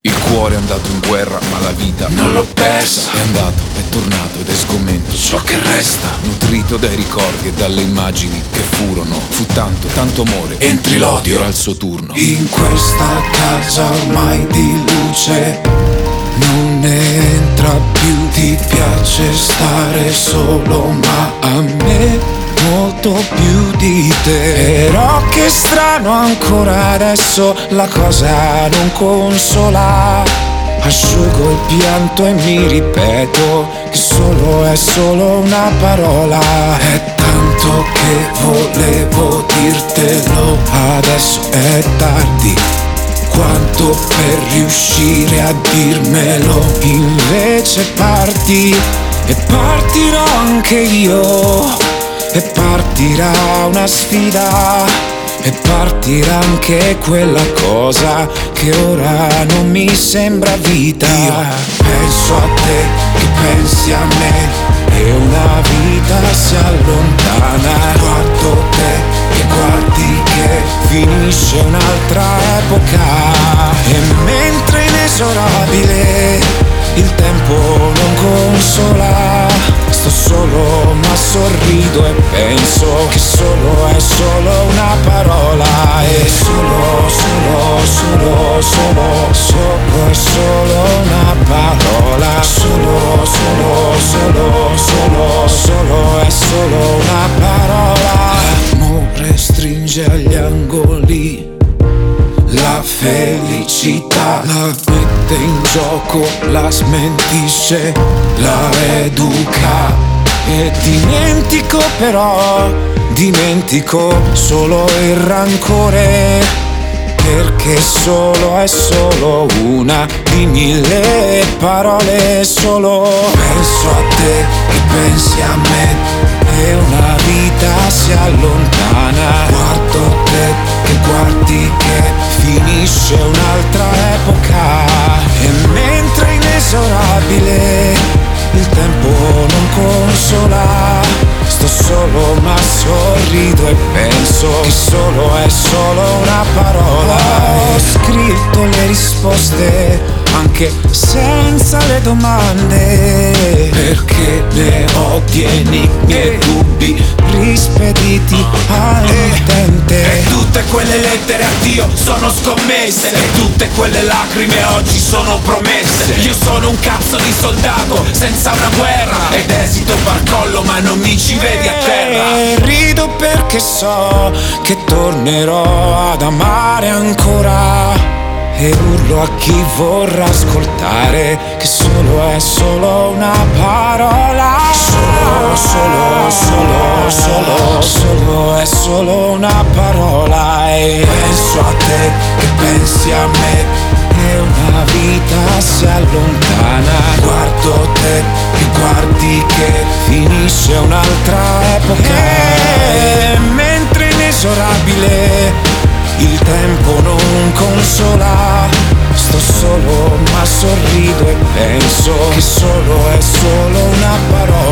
Il cuore è andato in guerra, ma la vita non l'ho persa. È andato, è tornato ed è sgomento ciò che resta. Nutrito dai ricordi e dalle immagini che furono. Fu tanto, tanto amore, entri l'odio, era il suo turno. In questa casa ormai di luce non ne entra più. Ti piace stare solo, ma a me molto più di te. Però che strano, ancora adesso la cosa non consola. Asciugo il pianto e mi ripeto che solo è solo una parola. È tanto che volevo dirtelo, adesso è tardi quanto per riuscire a dirmelo. Invece parti e partirò anche io. E partirà una sfida, e partirà anche quella cosa che ora non mi sembra vita. Io penso a te, che pensi a me, e una vita si allontana. Guardo te, che guardi che finisce un'altra epoca. E mentre inesorabile il tempo non consola, sto solo ma sorrido e penso che solo è solo una parola. E solo è solo una parola. Solo è solo una parola. L'amore stringe agli angoli la felicità, la mette in gioco, la smentisce, la educa. E dimentico però, dimentico solo il rancore, perché solo è solo una di mille parole. Solo penso a te, che pensi a me, e una vita si allontana. Guardo te, che guardi che finisce un'altra epoca. E mentre inesorabile il tempo non consola, sto solo ma sorrido e penso che solo è solo una parola. Ho scritto le risposte anche senza le domande, perché ne ho di enigmi e dubbi rispediti all'utente. E tutte quelle lettere a Dio sono scommesse, e tutte quelle lacrime oggi sono promesse. Io sono un cazzo di soldato senza una guerra, ed esito barcollo ma non mi ci vedi a terra. E rido perché so che tornerò ad amare ancora. E urlo a chi vorrà ascoltare che solo è solo una parola. Solo è solo una parola. E penso a te, che pensi a me, e una vita si allontana. Guardo te, che guardi che finisce un'altra epoca. E mentre inesorabile il tempo non consola, sto solo ma sorrido e penso che solo è solo una parola.